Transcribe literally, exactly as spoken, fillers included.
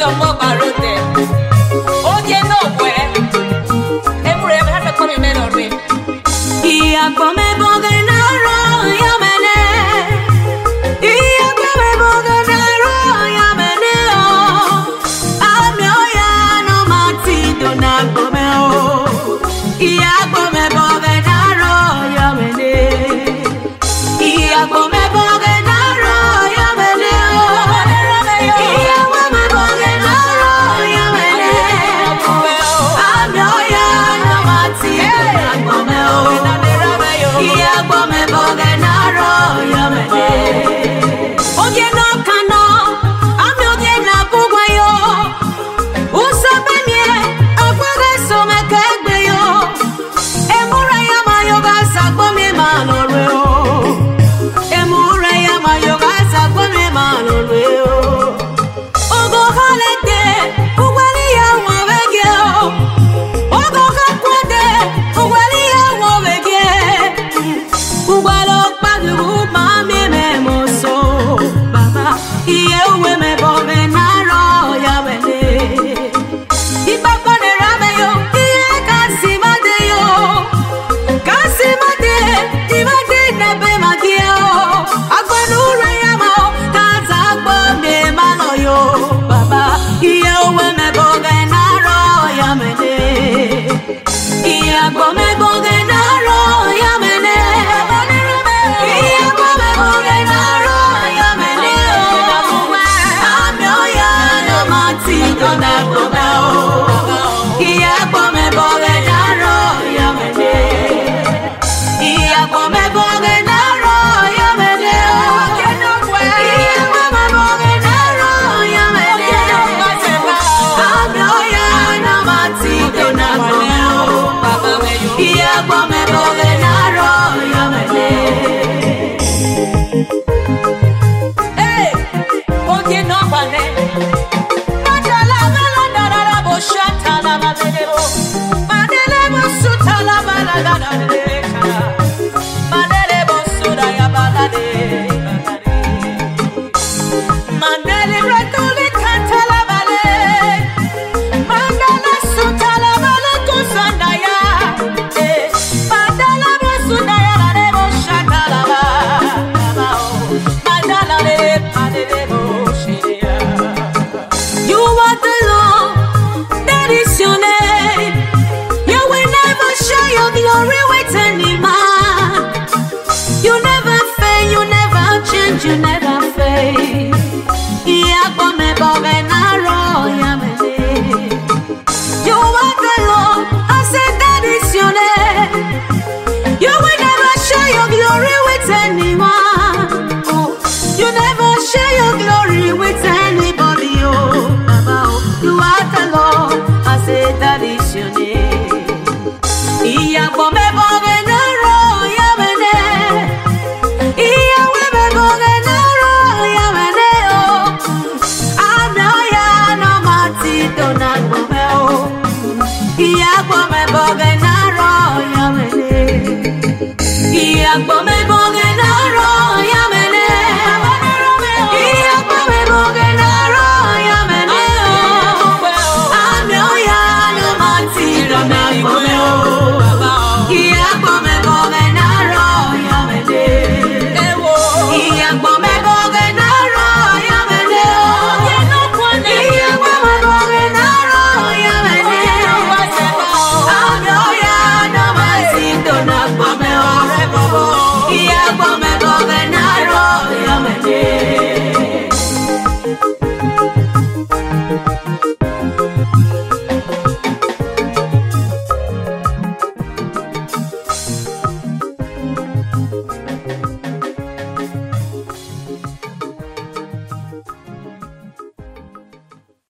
mo barote. Oye no we. Emure me ha ko mi me no re. Iya ko me boga na ro ya mene. Iya ko me boga na ro ya mene o. Ami o ya no mati do na ko me o. Iya ko me boga na ro ya mene. Iya ko me boga na ro ya mene o. Iya ko me boga na ro ya mene. Ami o ya no mati do na ko me o. Iya ko me boga na ro ya mene. Oye no kano, ami oye na bugwa yo. Usa bemie, agwaga so me kegbe yo. Emura ya ma yo ga sagbo mi ma lo re o. Emura ya ma yo ga sagbo mi ma lo re o. Ogo halete, ugwali ya wa wege o. Ogo kakwade, ugwali ya wa wege. Ugwalo padu ma mi me mo so. Baba, iye uwe me bobe na ro ya wele. Ibaba ne rame yo, iye kasi made yo. Kasi made, ibade ne be magie o. Agbanu re ya ma o, kaza agbo me ma lo yo. Baba, iye uwe me bobe na ro ya mene. Iye agbo me bobe na ro ya mene. Iye agbo me bobe na ro ya mene o. Ami o ya no mati do na ko me o. Iye agbo me bobe na ro ya mene. Iye agbo me bobe na ro ya mene o. Iye agbo me bobe na ro ya mene. Ami o ya no mati do na ko me o. Iye agbo me bobe na ro ya mene. Hey, oye no vale. Madala mala dara bo shata la male bo. Madele bo suta la mala dara de kara. Madele bo suda ya bala de. Madele retole kanta la male. Madala suta la male kusanda ya. Eh, madala bo suda ya la de bo shata la ba. Madala de madele bo shia. You are the Lord that is your name. You will never share your glory with any man. You never fail, you never change, you never fail. Iya kwa me bobe na ro ya mene. You are the Lord, I said that is your name. You will never share your glory with anyone. Oh, you never share your glory with anybody. Oh, Baba, oh, you are the Lord. I say that is your name. Iya kwa me boge na ro ya mene. Iya we me boge na ro ya mene. Oh, ano ya no mati do na ko me oh. Iya kwa me boge na ro ya mene. Iya kwa me